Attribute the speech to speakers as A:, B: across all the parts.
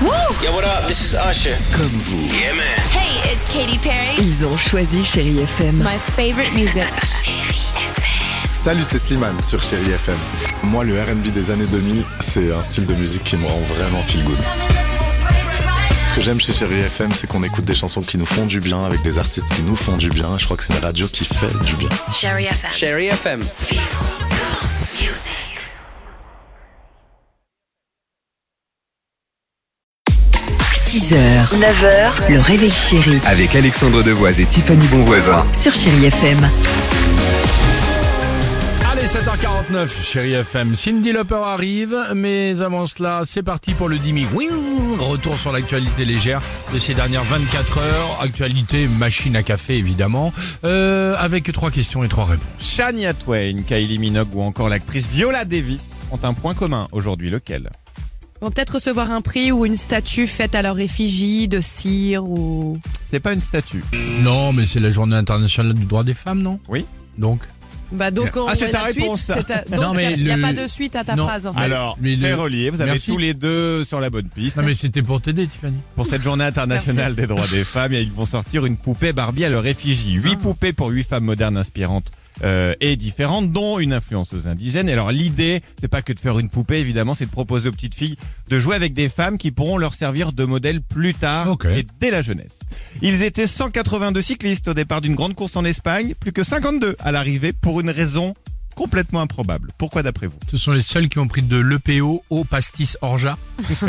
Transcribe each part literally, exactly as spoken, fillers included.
A: Yo, what up? This is Usher.
B: Comme vous.
A: Yeah, man.
C: Hey, it's Katy Perry.
B: Ils ont choisi Chérie F M.
C: My favorite music.
D: Salut, c'est Slimane sur Chérie F M. Moi, le R and B des années deux mille, c'est un style de musique qui me rend vraiment feel good. Ce que j'aime chez Chérie F M, c'est qu'on écoute des chansons qui nous font du bien, avec des artistes qui nous font du bien. Je crois que c'est une radio qui fait du bien.
B: Chérie F M.
A: Chérie F M.
B: six heures, neuf heures, le réveil chéri
E: Avec Alexandre Devoise et Tiffany Bonvoisin.
B: sur Chérie F M.
F: Allez, sept heures quarante-neuf, Chérie F M. Cyndi Lauper arrive, mais avant cela, c'est parti pour le Dimi. Retour sur l'actualité légère de ces dernières vingt-quatre heures. Actualité machine à café, évidemment, euh, avec trois questions et trois réponses.
G: Shania Twain, Kylie Minogue ou encore l'actrice Viola Davis ont un point commun aujourd'hui, lequel ?
H: Ils vont peut-être recevoir un prix ou une statue faite à leur effigie de cire ou...
G: C'est pas une statue.
F: Non, mais c'est la journée internationale du droit des femmes, non ?
G: Oui.
F: Donc
H: Bah donc on
G: Ah, c'est
H: met
G: ta
H: la
G: réponse,
H: suite,
G: ça.
H: c'est ta-
F: Non,
H: Donc
F: mais
H: il n'y a,
F: le-
H: pas de suite à ta
F: Non.
H: phrase en fait.
G: Alors,
F: mais
G: c'est
F: le-
G: relié, vous avez
F: Merci.
G: tous les deux sur la bonne piste.
F: Non, mais c'était pour t'aider, Tiffany.
G: Pour cette journée internationale des droits des femmes, ils vont sortir une poupée Barbie à leur effigie. Huit
F: Ah.
G: poupées pour huit femmes modernes inspirantes euh, et différentes, dont une influenceuse indigène. Et alors l'idée, c'est pas que de faire une poupée, évidemment, c'est de proposer aux petites filles de jouer avec des femmes qui pourront leur servir de modèle plus tard
F: Ok.
G: et dès la jeunesse. Ils étaient cent quatre-vingt-deux cyclistes au départ d'une grande course en Espagne, plus que cinquante-deux à l'arrivée pour une raison complètement improbable. Pourquoi d'après vous ?
F: Ce sont les seuls qui ont pris de l'E P O au pastis orgeat.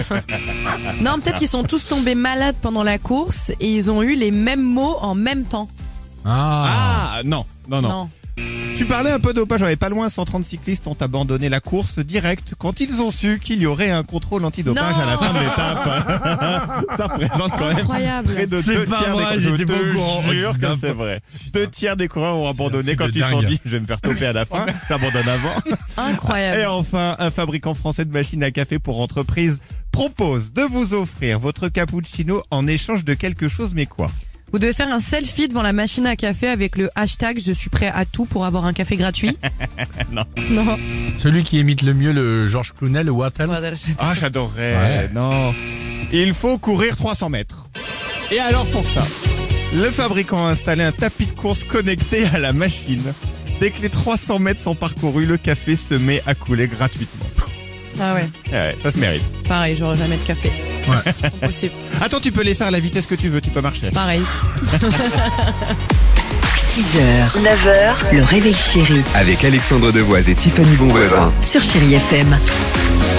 H: Non, peut-être qu'ils sont tous tombés malades pendant la course et ils ont eu les mêmes mots en même temps.
F: Ah.
G: Ah non, non, non.
H: Non.
G: Tu parlais un peu de dopage, j'avais pas loin, cent trente cyclistes ont abandonné la course direct quand ils ont su qu'il y aurait un contrôle antidopage
H: Non.
G: à la fin de l'étape. Ça représente quand même
H: Incroyable.
G: près de
F: C'est
G: deux
F: pas
G: tiers
F: vrai,
G: des coureurs. Je
F: j'étais
G: te
F: pas au courant.
G: jure que
F: Putain,
G: c'est vrai. Deux tiers des coureurs ont abandonné
F: truc
G: quand
F: de
G: ils se sont
F: dingue.
G: dit je vais me faire toper à la fin, j'abandonne avant.
H: Incroyable.
G: Et enfin, un fabricant français de machines à café pour entreprise propose de vous offrir votre cappuccino en échange de quelque chose, mais quoi ?
H: Vous devez faire un selfie devant la machine à café avec le hashtag je suis prêt à tout pour avoir un café gratuit.
G: Non.
H: Non.
F: Celui qui imite le mieux le Georges Clooney, le Watel.
G: Ah, j'adorerais.
F: Ouais.
G: Non. Il faut courir trois cents mètres. Et alors pour ça, le fabricant a installé un tapis de course connecté à la machine. Dès que les trois cents mètres sont parcourus, le café se met à couler gratuitement.
H: Ah ouais.
G: Ouais, ça se mérite.
H: Pareil, j'aurais jamais de café.
F: Ouais.
H: Impossible.
G: Attends, tu peux les faire à la vitesse que tu veux, tu peux marcher.
H: Pareil.
B: six heures, neuf heures, le réveil chéri
E: Avec Alexandre Devoise et Tiffany Bonvoisin.
B: sur Chérie F M.